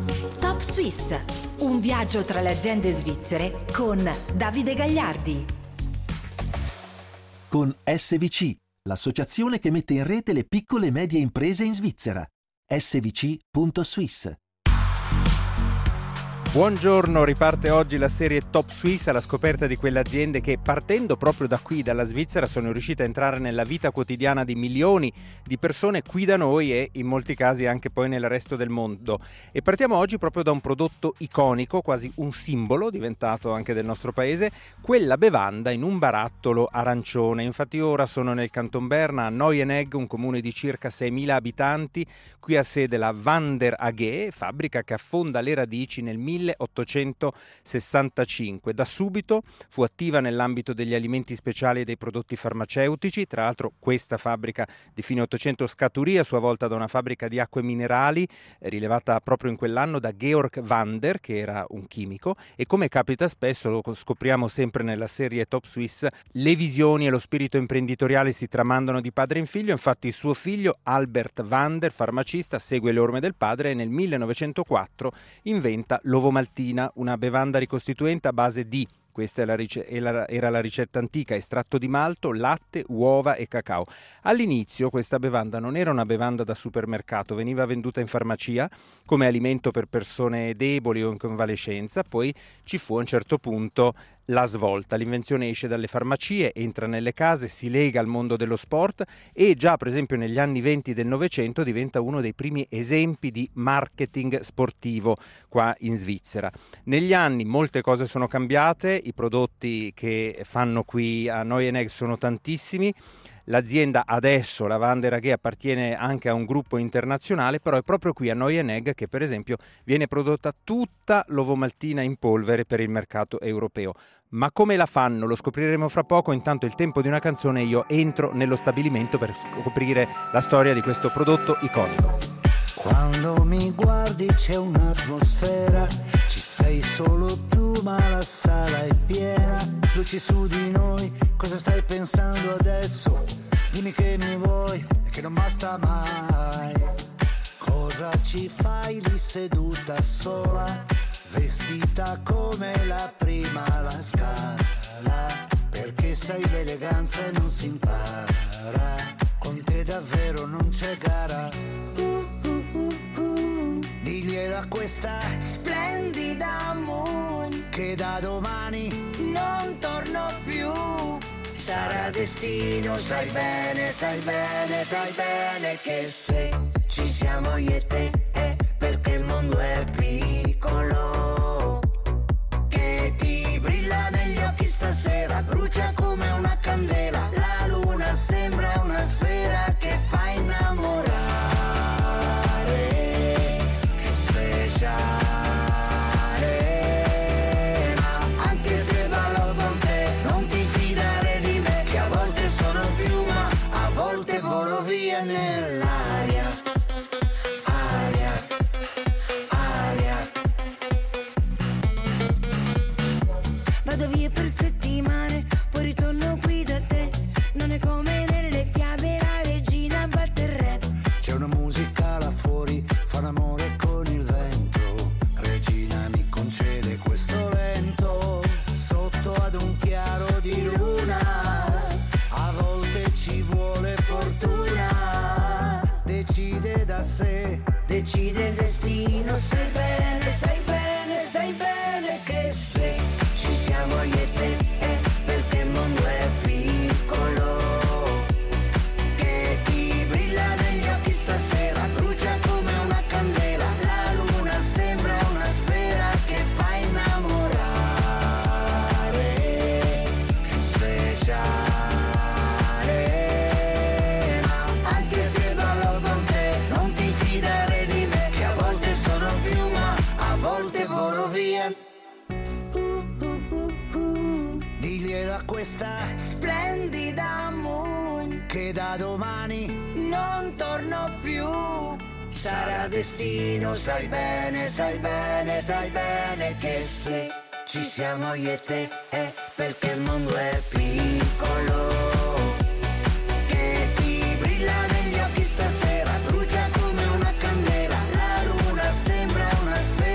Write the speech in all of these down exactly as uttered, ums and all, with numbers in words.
Top Suisse, un viaggio tra le aziende svizzere con Davide Gagliardi. Con S V C, l'associazione che mette in rete le piccole e medie imprese in Svizzera. S V C punto Swiss. Buongiorno, riparte oggi la serie Top Suisse alla scoperta di quelle aziende che, partendo proprio da qui, dalla Svizzera, sono riuscite a entrare nella vita quotidiana di milioni di persone qui da noi e in molti casi anche poi nel resto del mondo. E partiamo oggi proprio da un prodotto iconico, quasi un simbolo diventato anche del nostro paese, quella bevanda in un barattolo arancione. Infatti ora sono nel Canton Berna, a Neuenegg, un comune di circa seimila abitanti. Qui ha sede la Wander A G, fabbrica che affonda le radici nel milleottocentosessantacinque. Da subito fu attiva nell'ambito degli alimenti speciali e dei prodotti farmaceutici. Tra l'altro questa fabbrica di fine Ottocento scaturì a sua volta da una fabbrica di acque minerali rilevata proprio in quell'anno da Georg Wander, che era un chimico, e come capita spesso, lo scopriamo sempre nella serie Top Suisse, le visioni e lo spirito imprenditoriale si tramandano di padre in figlio. Infatti suo figlio Albert Wander, farmacista, segue le orme del padre e nel millenovecentoquattro inventa l'ovomaltina, una bevanda ricostituente a base di, questa è la rice- era la ricetta antica, estratto di malto, latte, uova e cacao. All'inizio questa bevanda non era una bevanda da supermercato, veniva venduta in farmacia come alimento per persone deboli o in convalescenza. Poi ci fu a un certo punto la svolta, l'invenzione esce dalle farmacie, entra nelle case, si lega al mondo dello sport e già per esempio negli anni venti del Novecento diventa uno dei primi esempi di marketing sportivo qua in Svizzera. Negli anni molte cose sono cambiate, i prodotti che fanno qui a Neuenegg sono tantissimi. L'azienda adesso, la Wander A G, appartiene anche a un gruppo internazionale, però è proprio qui a Neuenegg che per esempio viene prodotta tutta l'ovomaltina in polvere per il mercato europeo. Ma come la fanno? Lo scopriremo fra poco. Intanto è il tempo di una canzone e io entro nello stabilimento per scoprire la storia di questo prodotto iconico. Quando mi guardi c'è un'atmosfera, ci sei solo tu ma la sala è piena, luci su di noi, cosa stai pensando adesso? Dimmi che mi vuoi e che non basta mai. Cosa ci fai lì seduta sola, vestita come la prima alla Scala? Perché sai l'eleganza e non si impara, con te davvero non c'è gara. Diglielo a questa splendida moon che da domani non torno più. Sarà destino, sai bene, sai bene, sai bene che se ci siamo io e te è perché il mondo è piccolo, che ti brilla negli occhi stasera, brucia come una candela, la luna sembra una sfera che fa innamorare. Ma anche se ballo con te non ti fidare di me, che a volte sono piuma, a volte volo via nell'aria. Aria, aria. Vado via per settimane, poi ritorno qui da te. Non è come nelle fiabe, la regina batte il re. C'è una musica là fuori, fa l'amore con il vento. Regina mi concede questo lento, sotto ad un chiaro di luna. A volte ci vuole fortuna, decide da sé, decide il destino. Sai bene, sai bene, sai bene che se ci siamo io e te è perché il mondo è piccolo, che ti brilla negli occhi stasera, brucia come una candela, la luna sembra una sfera che fa innamorare. Speciale, ma anche se ballo con te non ti fidare di me, che a volte sono piuma, a volte volo via. Diglielo a questa splendida moon che da domani non torno più. Sarà destino, sai bene, sai bene, sai bene che se ci siamo io e te è perché il mondo è piccolo, che ti brilla negli occhi stasera, brucia come una candela, la luna sembra una sfera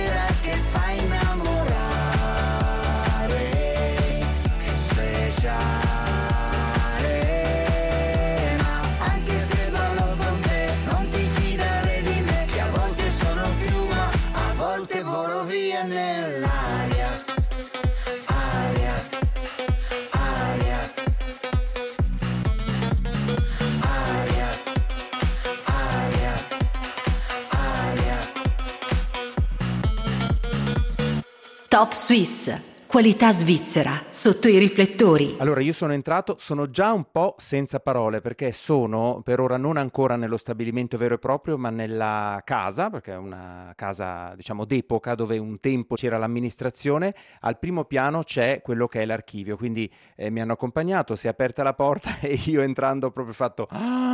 Top Suisse. Qualità svizzera, sotto i riflettori. Allora, io sono entrato, sono già un po' senza parole perché sono per ora non ancora nello stabilimento vero e proprio, ma nella casa, perché è una casa, diciamo, d'epoca dove un tempo c'era l'amministrazione. Al primo piano c'è quello che è l'archivio, quindi eh, mi hanno accompagnato, si è aperta la porta e io entrando ho proprio fatto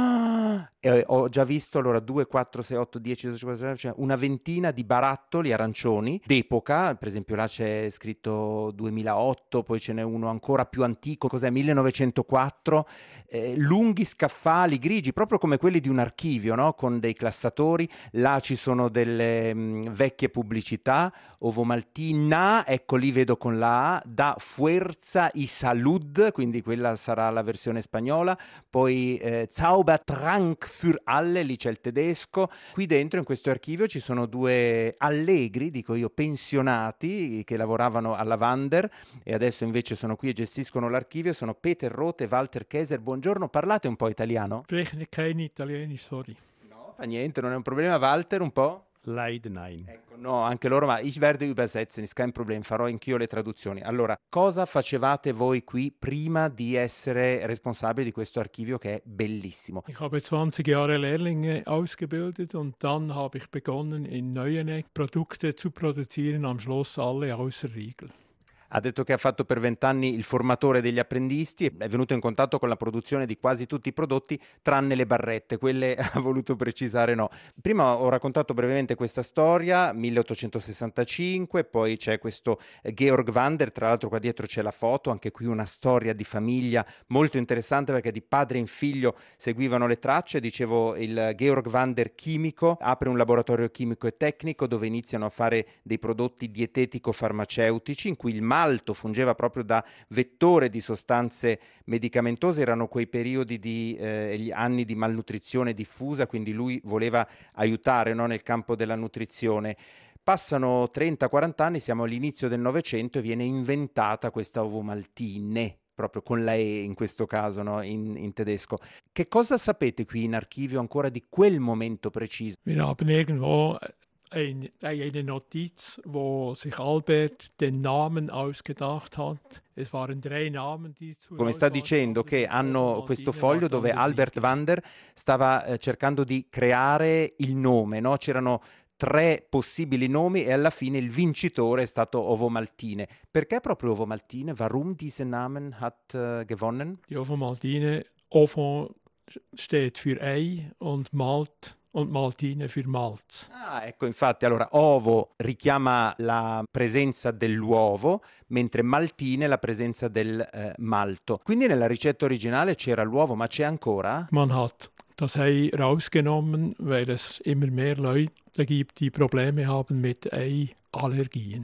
ah! E ho già visto allora due, quattro, sei, otto, dieci, dodici, quattordici, cioè una ventina di barattoli arancioni d'epoca, per esempio là c'è scritto duemilaotto, poi ce n'è uno ancora più antico, cos'è, millenovecentoquattro, eh, lunghi scaffali grigi, proprio come quelli di un archivio, no? Con dei classatori, là ci sono delle mh, vecchie pubblicità, Ovomaltina, ecco lì vedo con la A, da Fuerza y Salud, quindi quella sarà la versione spagnola, poi eh, Zaubertrank für alle, lì c'è il tedesco. Qui dentro in questo archivio ci sono due allegri, dico io, pensionati che lavoravano alla Wander e adesso invece sono qui e gestiscono l'archivio, sono Peter Roth e Walter Kaiser. Buongiorno, parlate un po' italiano? Spreche kein Italienisch, sorry. No, fa niente, non è un problema. Walter, un po'? Leider nein. Ecco, no, anche loro, ma ich werde übersetzen, ist kein Problem, farò anch'io le traduzioni. Allora, cosa facevate voi qui prima di essere responsabili di questo archivio che è bellissimo? Ich habe zwanzig Jahre Lehrlinge ausgebildet und dann habe ich begonnen, in Neueneck Produkte zu produzieren, am Schluss alle außer Riegel. Ha detto che ha fatto per vent'anni il formatore degli apprendisti e è venuto in contatto con la produzione di quasi tutti i prodotti tranne le barrette, quelle ha voluto precisare no. Prima ho raccontato brevemente questa storia, milleottocentosessantacinque, poi c'è questo Georg Wander, tra l'altro qua dietro c'è la foto, anche qui una storia di famiglia molto interessante perché di padre in figlio seguivano le tracce. Dicevo, il Georg Wander chimico apre un laboratorio chimico e tecnico dove iniziano a fare dei prodotti dietetico-farmaceutici in cui il malto fungeva proprio da vettore di sostanze medicamentose. Erano quei periodi di eh, gli anni di malnutrizione diffusa, quindi lui voleva aiutare, no, nel campo della nutrizione. Passano trenta quaranta anni, siamo all'inizio del Novecento e viene inventata questa Ovomaltine, proprio con la E in questo caso, no? in, in tedesco. Che cosa sapete qui in archivio ancora di quel momento preciso? Wir haben irgendwo Ein, eine Notiz, wo sich Albert den Namen ausgedacht hat. Es waren drei Namen, die zu Come sta dicendo che hanno questo foglio dove Albert Wander stava eh, cercando di creare il nome, no? C'erano tre possibili nomi e alla fine il vincitore è stato Ovomaltine. Perché proprio Ovomaltine? Warum diese Namen hat uh, gewonnen? Die Ovomaltine, Ovo steht für Ei und Malt und Maltine für Malz. Ah, ecco, infatti, allora ovo richiama la presenza dell'uovo, mentre maltine la presenza del eh, malto. Quindi nella ricetta originale c'era l'uovo, ma c'è ancora? Man hat das Ei rausgenommen, weil es immer mehr Leute gibt, die Probleme haben mit Eiallergien.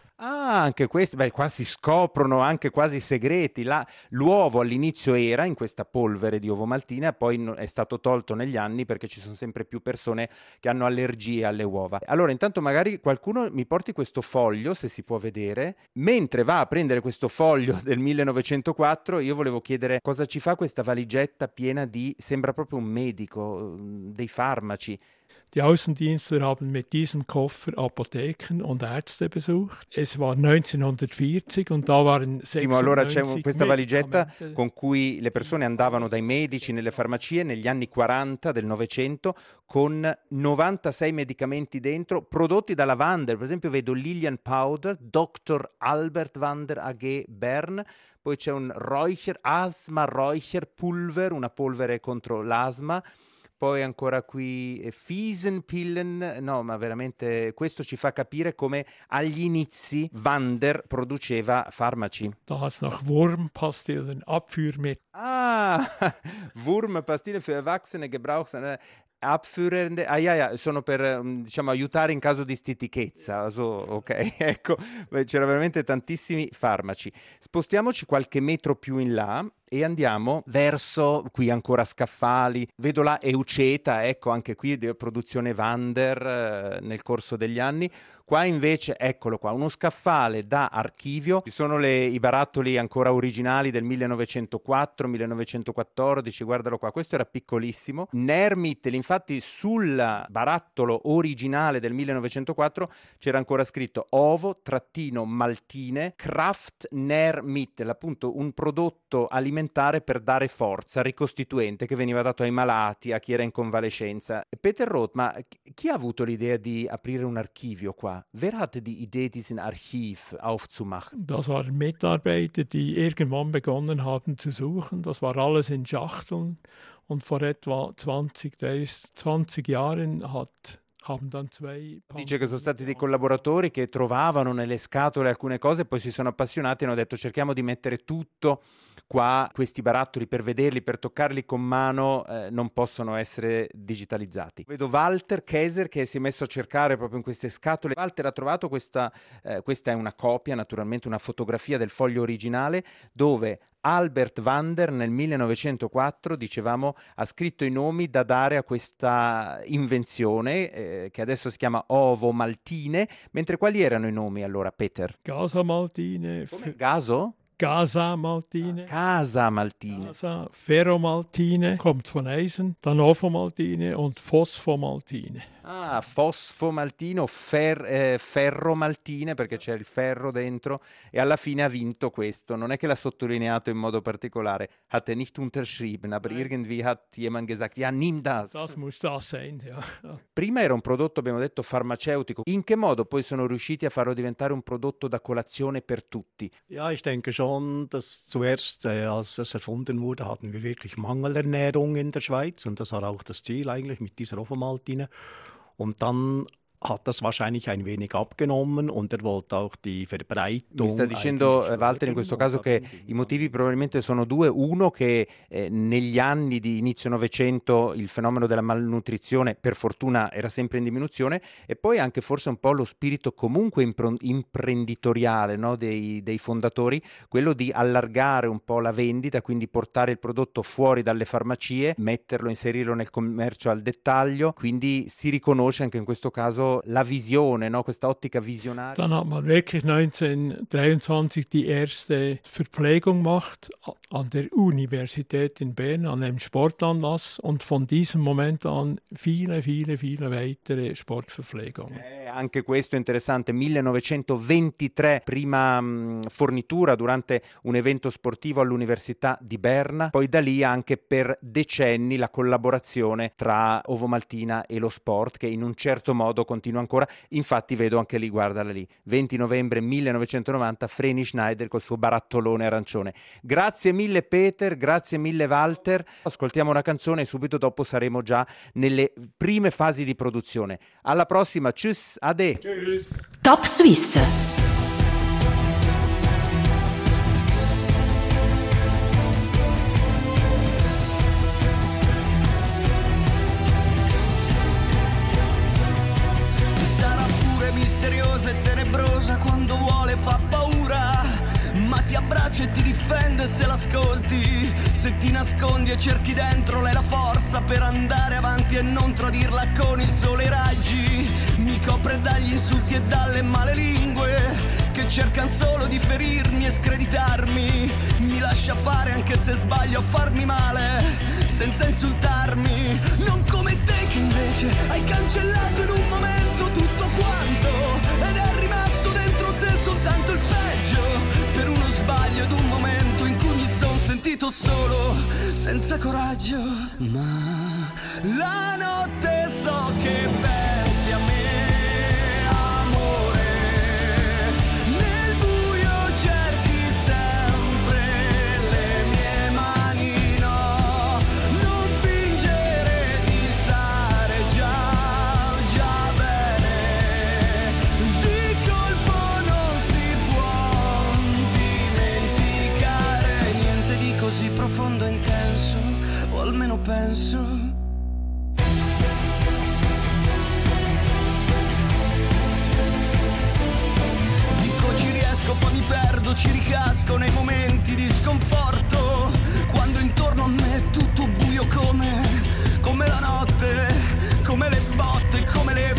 Ah, anche questi, beh, qua si scoprono anche quasi segreti. La, l'uovo all'inizio era in questa polvere di ovomaltina, poi no, è stato tolto negli anni perché ci sono sempre più persone che hanno allergie alle uova. Allora, intanto magari qualcuno mi porti questo foglio, se si può vedere. Mentre va a prendere questo foglio del millenovecentoquattro, io volevo chiedere cosa ci fa questa valigetta piena di, sembra proprio un medico, dei farmaci. Die Außendienstler haben mit diesem Koffer Apotheken und Ärzte besucht. Es war neunzehnhundertvierzig und da waren Simo, allora c'è un, questa valigetta Medikamente. con cui le persone andavano dai medici nelle farmacie negli anni quaranta del Novecento con novantasei medicamenti dentro prodotti dalla Wander. Per esempio vedo Lilian Powder, doctor Albert Wander A G Bern. Poi c'è un Räucher, Asthma Räucher Pulver, una polvere contro l'asma. Poi ancora qui eh, Fiesenpillen, no, ma veramente questo ci fa capire come agli inizi Wander produceva farmaci. Da hat es noch Wurmpastillen, Abführmittel. Ah, Wurmpastille für Erwachsene, Gebrauchs... Abführende, ah, ja, ja, sono per diciamo aiutare in caso di stitichezza, so, ok, ecco, c'era veramente tantissimi farmaci. Spostiamoci qualche metro più in là e andiamo verso, qui ancora scaffali, vedo là Euceta, ecco anche qui di produzione Wander eh, nel corso degli anni. Qua invece, eccolo qua, uno scaffale da archivio, ci sono le, i barattoli ancora originali del millenovecentoquattro millenovecentoquattordici, guardalo qua, questo era piccolissimo. Nährmittel, infatti sul barattolo originale del millenovecentoquattro c'era ancora scritto ovo trattino maltine Kraft Nährmittel, appunto un prodotto alimentare per dare forza, ricostituente, che veniva dato ai malati, a chi era in convalescenza. Peter Roth, ma chi ha avuto l'idea di aprire un archivio qua? Wer hatte die Idee, diesen Archiv aufzumachen? Das waren Mitarbeiter, die irgendwann begonnen haben zu suchen. Das war alles in Schachteln. Und vor etwa zwanzig, dreißig, zwanzig Jahren hat Dice che sono stati dei collaboratori che trovavano nelle scatole alcune cose, poi si sono appassionati e hanno detto cerchiamo di mettere tutto qua, questi barattoli, per vederli, per toccarli con mano, eh, non possono essere digitalizzati. Vedo Walter Kaiser che si è messo a cercare proprio in queste scatole. Walter ha trovato questa, eh, questa è una copia, naturalmente una fotografia del foglio originale, dove Albert Wander nel millenovecentoquattro, dicevamo, ha scritto i nomi da dare a questa invenzione eh, che adesso si chiama ovo maltine, mentre quali erano i nomi allora, Peter? Gasamaltine. Come? Gaso? Gasamaltine. Casamaltine. Gasa, Ferromaltine, kommt von Eisen, dann Ovomaltine und Phosphomaltine. Ah, fosfomaltine o fer, eh, ferromaltine, perché c'è il ferro dentro, e alla fine ha vinto questo. Non è che l'ha sottolineato in modo particolare. Hat er nicht unterschrieben, aber irgendwie hat jemand gesagt, ja, nimm das. Das muss das sein, ja. Prima era un prodotto, abbiamo detto, farmaceutico. In che modo poi sono riusciti a farlo diventare un prodotto da colazione per tutti? Ja, ich denke schon, dass zuerst, äh, als es erfunden wurde, hatten wir wirklich Mangelernährung in der Schweiz. Und das war auch das Ziel eigentlich mit dieser Ovomaltine. Und dann hat das wahrscheinlich ein wenig abgenommen und er wollte auch die Verbreitung. Mi sta dicendo Walter in questo caso che i motivi probabilmente sono due. Uno, che eh, negli anni di inizio Novecento il fenomeno della malnutrizione per fortuna era sempre in diminuzione, e poi anche forse un po' lo spirito comunque impro- imprenditoriale, no, dei, dei fondatori, quello di allargare un po' la vendita, quindi portare il prodotto fuori dalle farmacie, metterlo, inserirlo nel commercio al dettaglio, quindi si riconosce anche in questo caso la visione, no? Questa ottica visionaria. Dann hat man wirklich neunzehnhundertdreiundzwanzig die erste Verpflegung gemacht an der Universität in Bern, an einem Sportanlass, und von diesem Moment an viele, viele, viele weitere Sportverpflegungen. Eh, anche questo è interessante. millenovecentoventitré, prima mh, fornitura durante un evento sportivo all'Università di Berna, poi da lì anche per decenni la collaborazione tra Ovomaltina e lo sport, che in un certo modo continua ancora. Infatti vedo anche lì, guardala lì, venti novembre millenovecentonovanta, Vreni Schneider col suo barattolone arancione. Grazie mille Peter, grazie mille Walter. Ascoltiamo una canzone e subito dopo saremo già nelle prime fasi di produzione. Alla prossima, tschüss, ade. Tschüss. Top Swiss. Misteriosa e tenebrosa, quando vuole fa paura, ma ti abbraccia e ti difende se l'ascolti. Se ti nascondi e cerchi dentro lei la forza per andare avanti e non tradirla con il sole e i raggi. Mi copre dagli insulti e dalle male lingue che cercano solo di ferirmi e screditarmi. Mi lascia fare anche se sbaglio a farmi male senza insultarmi. Non come te che invece hai cancellato in un momento tutto quanto ed è rimasto dentro te soltanto il peggio. Per uno sbaglio ed un momento in cui mi son sentito solo, senza coraggio. Ma la notte so che pensi a me, amore. Nel buio cerchi sempre le mie mani, no. Non fingere di stare già, già bene. Di colpo non si può dimenticare niente di così profondo e intenso, o almeno penso. Poi mi perdo, ci ricasco nei momenti di sconforto,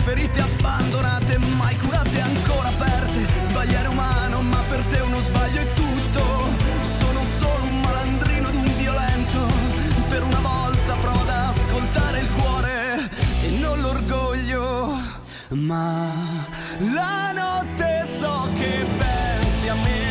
ferite abbandonate, mai curate, ancora aperte. Sbagliare è umano, ma per te uno sbaglio è tutto. Sono solo un malandrino ed un violento. Per una volta provo ad ascoltare il cuore e non l'orgoglio. Ma la notte so che pensi a me.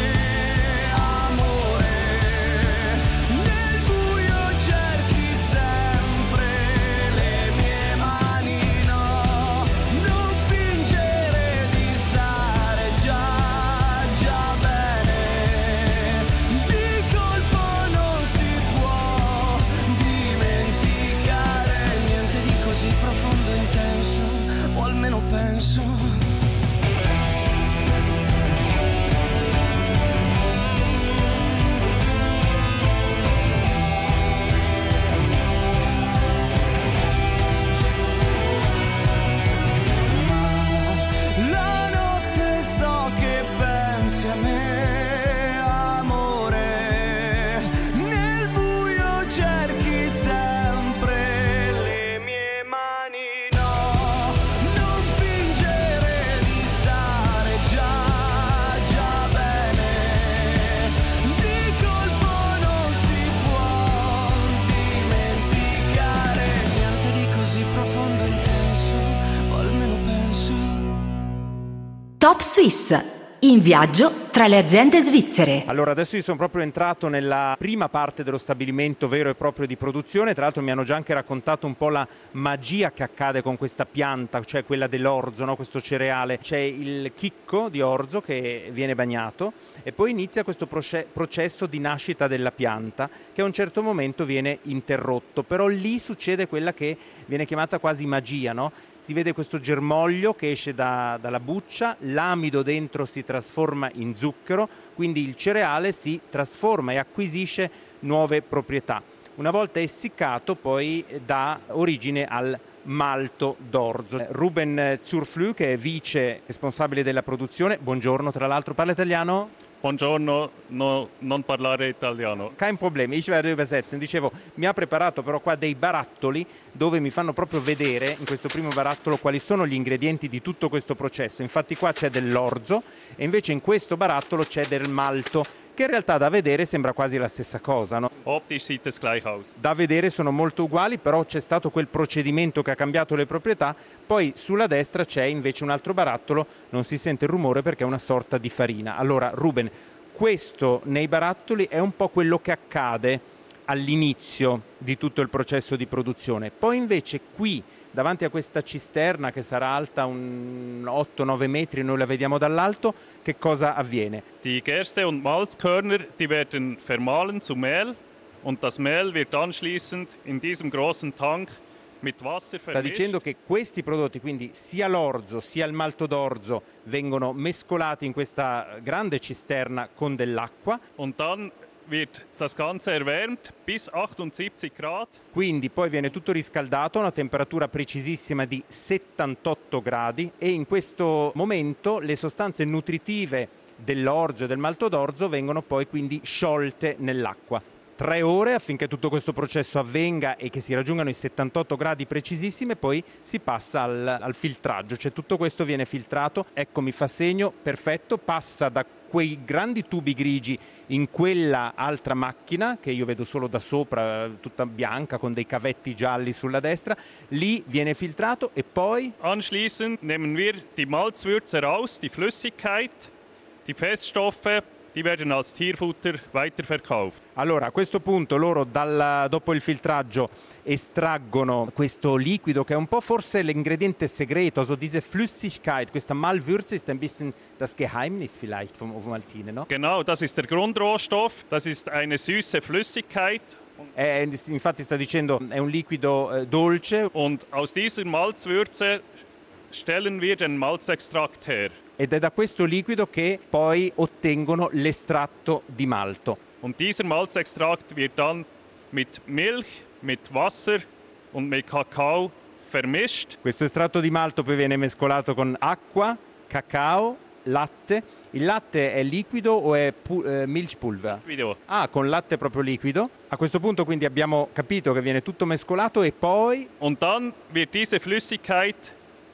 Top Suisse, in viaggio tra le aziende svizzere. Allora, adesso io sono proprio entrato nella prima parte dello stabilimento vero e proprio di produzione. Tra l'altro mi hanno già anche raccontato un po' la magia che accade con questa pianta, cioè quella dell'orzo, no? Questo cereale. C'è il chicco di orzo che viene bagnato e poi inizia questo proce- processo di nascita della pianta che a un certo momento viene interrotto. Però lì succede quella che viene chiamata quasi magia, no? Si vede questo germoglio che esce da, dalla buccia, l'amido dentro si trasforma in zucchero, quindi il cereale si trasforma e acquisisce nuove proprietà. Una volta essiccato poi dà origine al malto d'orzo. Ruben Zurflüh, che è vice responsabile della produzione, buongiorno, tra l'altro parla italiano? Buongiorno, no, non parlare italiano. Kein Problem, ich werde übersetzen. Dicevo, mi ha preparato però qua dei barattoli dove mi fanno proprio vedere in questo primo barattolo quali sono gli ingredienti di tutto questo processo. Infatti qua c'è dell'orzo e invece in questo barattolo c'è del malto, che in realtà da vedere sembra quasi la stessa cosa, no? Optisch sieht es gleich aus. Da vedere sono molto uguali, però c'è stato quel procedimento che ha cambiato le proprietà. Poi sulla destra c'è invece un altro barattolo, non si sente il rumore perché è una sorta di farina. Allora, Ruben, questo nei barattoli è un po' quello che accade all'inizio di tutto il processo di produzione. Poi invece qui, davanti a questa cisterna che sarà alta un otto nove metri, noi la vediamo dall'alto, che cosa avviene? Die Gerste und Malzkörner, die werden vermahlen zu Mehl und das Mehl wird anschließend in diesem großen Tank mit Wasser vermischt. Sta dicendo che questi prodotti, quindi sia l'orzo sia il malto d'orzo, vengono mescolati in questa grande cisterna con dell'acqua. Und dann wird das Ganze erwärmt bis achtundsiebzig Grad. Quindi poi viene tutto riscaldato a una temperatura precisissima di settantotto gradi e in questo momento le sostanze nutritive dell'orzo e del malto d'orzo vengono poi quindi sciolte nell'acqua. Tre ore affinché tutto questo processo avvenga e che si raggiungano i settantotto gradi precisissimi e poi si passa al, al filtraggio, cioè tutto questo viene filtrato, ecco mi fa segno, perfetto, passa da quei grandi tubi grigi in quella altra macchina che io vedo solo da sopra, tutta bianca con dei cavetti gialli sulla destra, lì viene filtrato e poi? Anschließend nehmen wir die Malzwürze raus, die Flüssigkeit, die Feststoffe. Die werden als Tierfutter weiterverkauft. Allora, a questo punto loro dal, dopo il filtraggio estraggono questo liquido che è un po' forse l'ingrediente segreto, also diese Flüssigkeit, questa Malwürze ist ein bisschen das Geheimnis vielleicht vom Ovomaltine, no? Genau, das ist der Grundrohstoff, das ist eine süße Flüssigkeit. Eh, infatti sta dicendo è un liquido eh, dolce. Und aus dieser Malzwürze stellen wir den Malzextrakt her. Ed è da questo liquido che poi ottengono l'estratto di malto. Und dieser Malzextrakt wird dann mit Milch, mit Wasser und mit Kakao vermischt. Questo estratto di malto poi viene mescolato con acqua, cacao, latte. Il latte è liquido o è pu- eh, Milchpulver? Liquido. Ah, con latte proprio liquido. A questo punto quindi abbiamo capito che viene tutto mescolato e poi... Und dann wird diese Flüssigkeit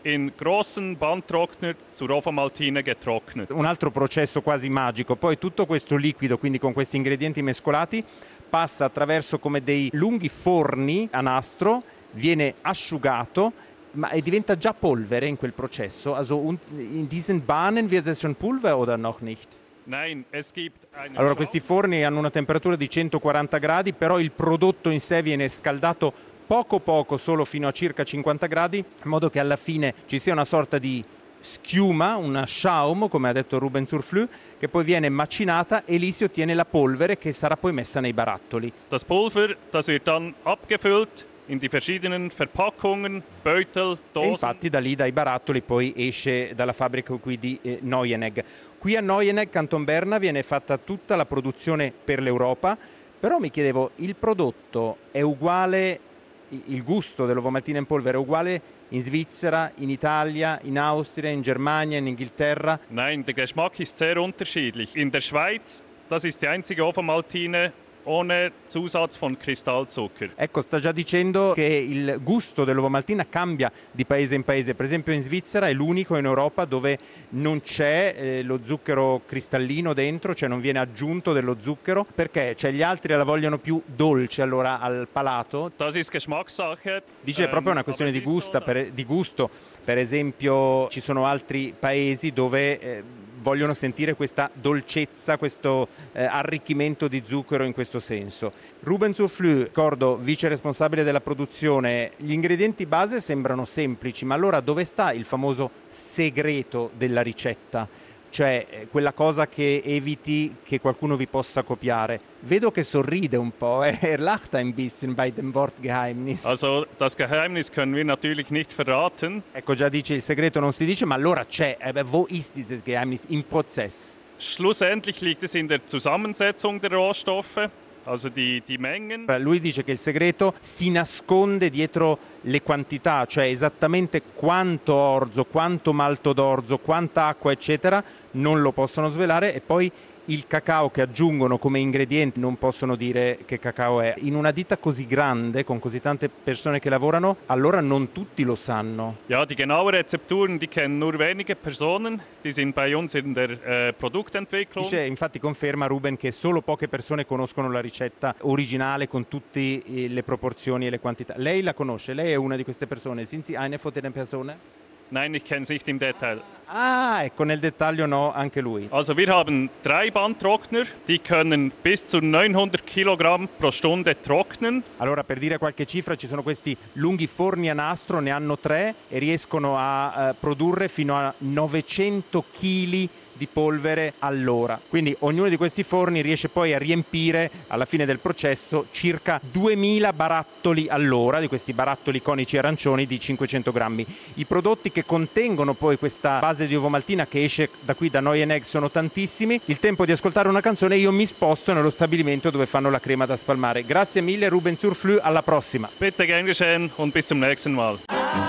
in grossen Bandtrockner zur Ovomaltine getrocknet. Un altro processo quasi magico, poi tutto questo liquido, quindi con questi ingredienti mescolati, passa attraverso come dei lunghi forni a nastro, viene asciugato, ma e diventa già polvere in quel processo. Also in diesen Bahnen wird es schon Pulver oder noch nicht? Nein, es gibt einen Allora questi forni hanno una temperatura di centoquaranta gradi, però il prodotto in sé viene scaldato poco poco, solo fino a circa cinquanta gradi, in modo che alla fine ci sia una sorta di schiuma, una Schaum, come ha detto Ruben Zurflü, che poi viene macinata e lì si ottiene la polvere che sarà poi messa nei barattoli. Das Pulver, das wird dann abgefüllt in die verschiedenen Verpackungen, Beutel, Dosen. E infatti da lì, dai barattoli, poi esce dalla fabbrica qui di eh, Neuenegg. Qui a Neuenegg, Canton Berna, viene fatta tutta la produzione per l'Europa, però mi chiedevo, il prodotto è uguale, il gusto dell'ovomaltine in polvere è uguale in Svizzera, in Italia, in Austria, in Germania, in Inghilterra? Nein, der Geschmack ist sehr unterschiedlich. In der Schweiz, das ist die einzige Ovomaltine ohne Zusatz von Kristallzucker. Ecco, sta già dicendo che il gusto dell'ovomaltina cambia di paese in paese. Per esempio in Svizzera è l'unico in Europa dove non c'è eh, lo zucchero cristallino dentro, cioè non viene aggiunto dello zucchero, perché cioè, gli altri la vogliono più dolce allora al palato. Das ist Geschmackssache. Dice è proprio una questione di gusto, per, di gusto. Per esempio ci sono altri paesi dove eh, vogliono sentire questa dolcezza, questo eh, arricchimento di zucchero in questo senso. Ruben Zurflü, ricordo, vice responsabile della produzione, gli ingredienti base sembrano semplici, ma allora dove sta il famoso segreto della ricetta? Cioè eh, quella cosa che eviti che qualcuno vi possa copiare. Vedo che sorride un po', eh? Er lacht ein bisschen bei dem Wort Geheimnis. Also das Geheimnis können wir natürlich nicht verraten. Ecco, già dice il segreto non si dice, ma allora c'è. Eh, wo ist dieses Geheimnis im Prozess? Schlussendlich liegt es in der Zusammensetzung der Rohstoffe. Also die, die Mengen. Lui dice che il segreto si nasconde dietro le quantità, cioè esattamente quanto orzo, quanto malto d'orzo, quanta acqua, eccetera, non lo possono svelare, e poi il cacao che aggiungono come ingrediente non possono dire che cacao è. In una ditta così grande, con così tante persone che lavorano, allora non tutti lo sanno. Ja, die genauen Rezepturen, die kennen nur wenige Personen, die sind bei uns in der äh, Produktentwicklung. Dice, infatti conferma Ruben che solo poche persone conoscono la ricetta originale con tutte le proporzioni e le quantità. Lei la conosce? Lei è una di queste persone? Sind Sie eine von den Personen? Nein, ich kenne es nicht im Detail. Ah, ecco, nel dettaglio no, anche lui. Also wir haben drei Bandtrockner, die können bis zu neunhundert Kilogramm pro Stunde trocknen. Allora, per dire qualche cifra, ci sono questi lunghi forni a nastro, ne hanno tre e riescono a uh, produrre fino a novecento chili di polvere all'ora. Quindi ognuno di questi forni riesce poi a riempire alla fine del processo circa duemila barattoli all'ora, di questi barattoli conici arancioni di cinquecento grammi. I prodotti che contengono poi questa base di ovomaltina che esce da qui da Neuenegg sono tantissimi. Il tempo di ascoltare una canzone e io mi sposto nello stabilimento dove fanno la crema da spalmare. Grazie mille Ruben Zurflü, alla prossima. Bitte gern geschehen und bis zum nächsten Mal.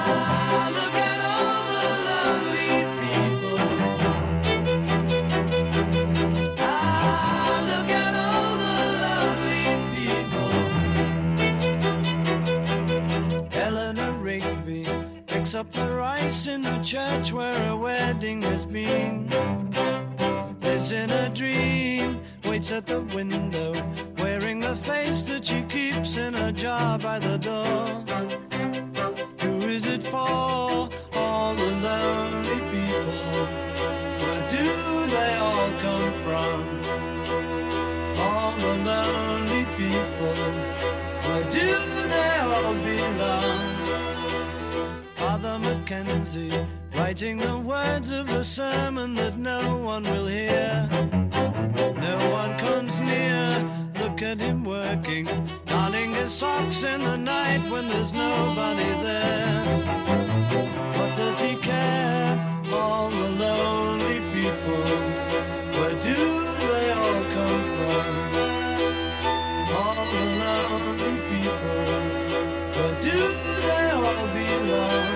Up the rice in a church where a wedding has been. Lives in a dream, waits at the window, wearing the face that she keeps in a jar by the door. Who is it for? All the lonely people. Where do they all come from? All the lonely people. Where do they all belong? Father Mackenzie, writing the words of a sermon that no one will hear. No one comes near, look at him working, darning his socks in the night when there's nobody there. What does he care? All the lonely people, where do they all come from? All the lonely people, where do they all belong?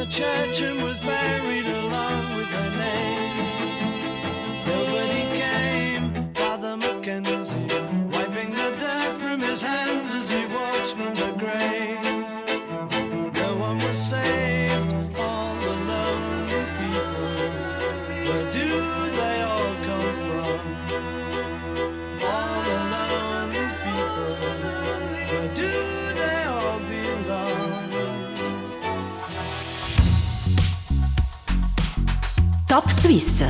church and was buried along with her name. Nobody came, Father Mackenzie, wiping the dirt from his hands as he walks from the grave. No one was saved, all the lonely people. Where do they all come from? All the lonely people. Where do they all belong? Top Swiss.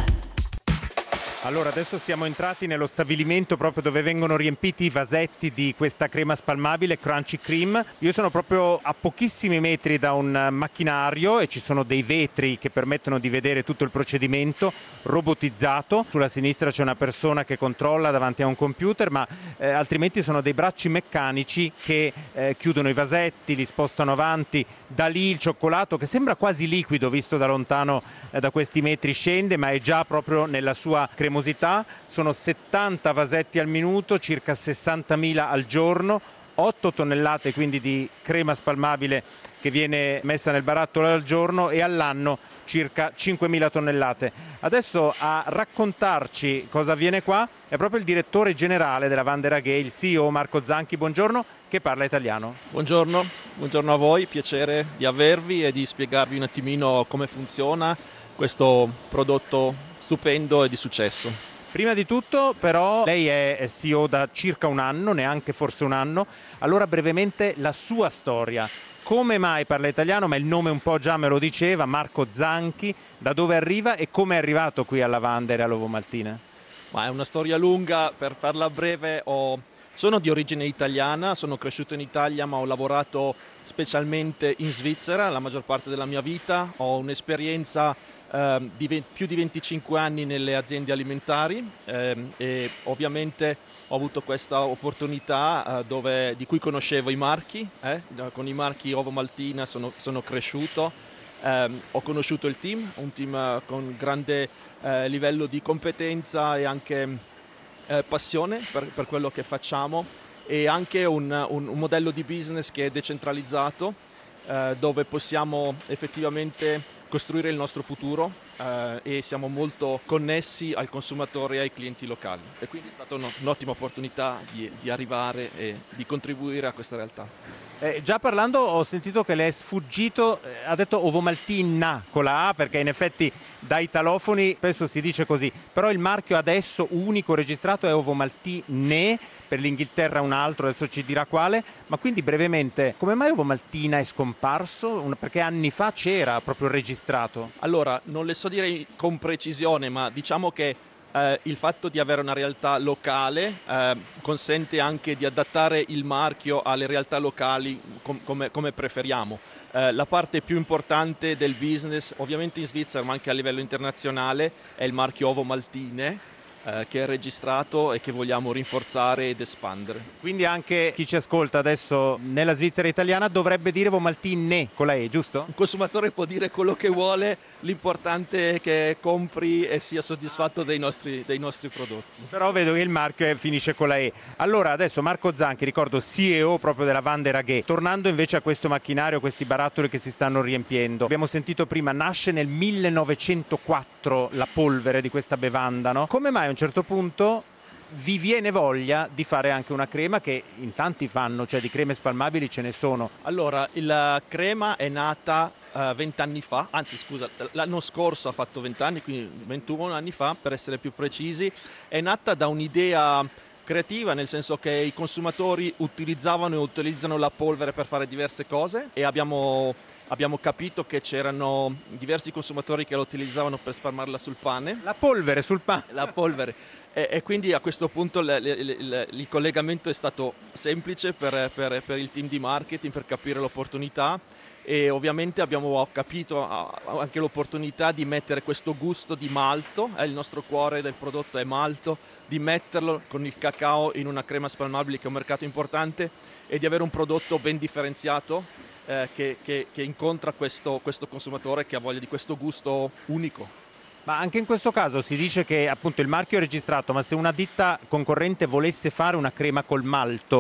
Allora, adesso siamo entrati nello stabilimento proprio dove vengono riempiti i vasetti di questa crema spalmabile Crunchy Cream. Io sono proprio a pochissimi metri da un macchinario e ci sono dei vetri che permettono di vedere tutto il procedimento robotizzato. Sulla sinistra c'è una persona che controlla davanti a un computer, ma eh, altrimenti sono dei bracci meccanici che eh, chiudono i vasetti, li spostano avanti. Da lì il cioccolato, che sembra quasi liquido visto da lontano, eh, da questi metri scende, ma è già proprio nella sua cremosità. Sono settanta vasetti al minuto, circa sessantamila al giorno, otto tonnellate quindi di crema spalmabile che viene messa nel barattolo al giorno, e all'anno circa cinquemila tonnellate. Adesso a raccontarci cosa avviene qua è proprio il direttore generale della Van der A G, il C E O Marco Zanchi. Buongiorno, che parla italiano. Buongiorno, buongiorno a voi, piacere di avervi e di spiegarvi un attimino come funziona questo prodotto stupendo e di successo. Prima di tutto però lei è C E O da circa un anno, neanche forse un anno, allora brevemente la sua storia. Come mai parla italiano? Ma il nome un po' già me lo diceva, Marco Zanchi, da dove arriva e come è arrivato qui alla Van der all'Ovomaltine? Ma è una storia lunga, per farla breve ho... sono di origine italiana, sono cresciuto in Italia ma ho lavorato specialmente in Svizzera la maggior parte della mia vita, ho un'esperienza eh, di ve- più di venticinque anni nelle aziende alimentari eh, e ovviamente ho avuto questa opportunità eh, dove, di cui conoscevo i marchi, eh, con i marchi Ovomaltine sono, sono cresciuto, eh, ho conosciuto il team, un team eh, con grande eh, livello di competenza e anche eh, passione per, per quello che facciamo, e anche un, un, un modello di business che è decentralizzato, eh, dove possiamo effettivamente costruire il nostro futuro eh, e siamo molto connessi al consumatore e ai clienti locali, e quindi è stata un, un'ottima opportunità di, di arrivare e di contribuire a questa realtà. Eh, già parlando ho sentito che le è sfuggito, eh, ha detto Ovomaltina con la A, perché in effetti da italofoni spesso si dice così, però il marchio adesso unico registrato è Ovomaltine, per l'Inghilterra un altro, adesso ci dirà quale, ma quindi brevemente come mai Ovomaltina è scomparso? Perché anni fa c'era proprio registrato. Allora, non le so dire con precisione, ma diciamo che eh, il fatto di avere una realtà locale eh, consente anche di adattare il marchio alle realtà locali com- come, come preferiamo. Eh, la parte più importante del business, ovviamente in Svizzera ma anche a livello internazionale, è il marchio Ovomaltine, che è registrato e che vogliamo rinforzare ed espandere. Quindi anche chi ci ascolta adesso nella Svizzera italiana dovrebbe dire Ovomaltine con la E, giusto? Il consumatore può dire quello che vuole, l'importante è che compri e sia soddisfatto dei nostri, dei nostri prodotti. Però vedo che il marchio finisce con la E. Allora adesso Marco Zanchi, ricordo C E O proprio della Van der A G. Tornando invece a questo macchinario, questi barattoli che si stanno riempiendo, abbiamo sentito prima, nasce nel millenovecentoquattro la polvere di questa bevanda, no? Come mai a un certo punto vi viene voglia di fare anche una crema che in tanti fanno, cioè di creme spalmabili ce ne sono? Allora, la crema è nata vent'anni uh, fa, anzi scusa, l'anno scorso ha fatto venti anni, quindi ventuno anni fa per essere più precisi. È nata da un'idea creativa, nel senso che i consumatori utilizzavano e utilizzano la polvere per fare diverse cose, e abbiamo, abbiamo capito che c'erano diversi consumatori che la utilizzavano per spalmarla sul pane. La polvere sul pane? La polvere. E, e quindi a questo punto le, le, le, il collegamento è stato semplice per, per, per il team di marketing, per capire l'opportunità, e ovviamente abbiamo capito anche l'opportunità di mettere questo gusto di malto, eh, il nostro cuore del prodotto è malto, di metterlo con il cacao in una crema spalmabile che è un mercato importante, e di avere un prodotto ben differenziato eh, che, che, che incontra questo, questo consumatore che ha voglia di questo gusto unico. Ma anche in questo caso si dice che appunto il marchio è registrato, ma se una ditta concorrente volesse fare una crema col malto, come mai non la fa? Allora, il, la crema è nata venti anni fa, anzi scusa, l'anno scorso ha fatto venti anni, quindi ventuno anni fa per essere più precisi. È nata da un'idea creativa, nel senso che i consumatori utilizzavano e utilizzano la polvere per fare diverse cose, e abbiamo, abbiamo capito che c'erano diversi consumatori che la utilizzavano per spalmarla sul pane. La polvere sul pane? E, e quindi a questo punto le, le, le, il collegamento è stato semplice per, per, per il team di marketing, per capire l'opportunità,